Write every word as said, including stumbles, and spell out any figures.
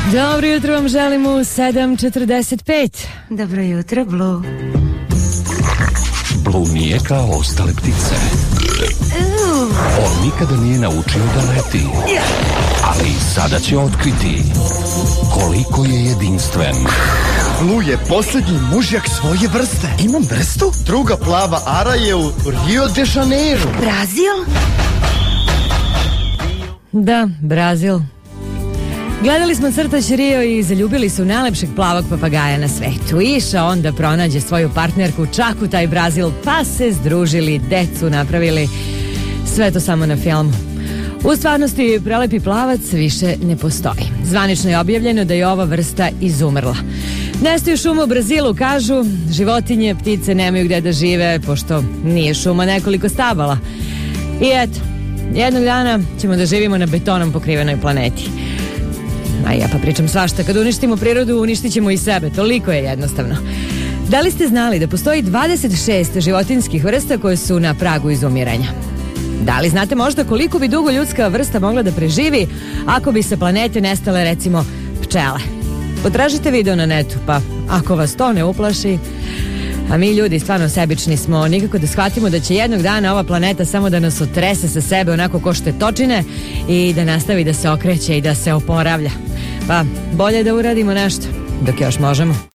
Dobro jutro vam želim u sedam četrdeset pet. Dobro jutro, Blue. Blue nije kao ostale ptice. On nikada nije naučio da leti. Ali sada će otkriti koliko je jedinstven. Blue je posljednji mužjak svoje vrste. Imam vrstu? Druga plava ara je u Rio de Janeiro. Brazil? Da, Brazil. Gledali smo crtač Rio i zaljubili su najlepšeg plavog papagaja na svetu. Išao on da pronađe svoju partnerku čak u taj Brazil, pa se združili, decu napravili. Sve to samo na filmu. U stvarnosti prelepi plavac više ne postoji. Zvanično je objavljeno da je ova vrsta izumrla. Nestaju šuma u Brazilu, kažu, životinje, ptice nemaju gde da žive, pošto nije šuma nekoliko stabala. I eto, jednog dana ćemo da živimo na betonom pokrivenoj planeti. A ja pa pričam svašta, kad uništimo prirodu, uništit ćemo i sebe, toliko je jednostavno. Da li ste znali da postoji dvadeset šest životinjskih vrsta koje su na pragu izumiranja? Da li znate možda koliko bi dugo ljudska vrsta mogla da preživi ako bi sa planete nestale recimo pčele? Potražite video na netu, pa ako vas to ne uplaši. A mi ljudi stvarno sebični smo, nikako da shvatimo da će jednog dana ova planeta samo da nas otrese sa sebe onako ko štetočine i da nastavi da se okreće i da se oporavlja. Pa bolje da uradimo nešto dok još možemo.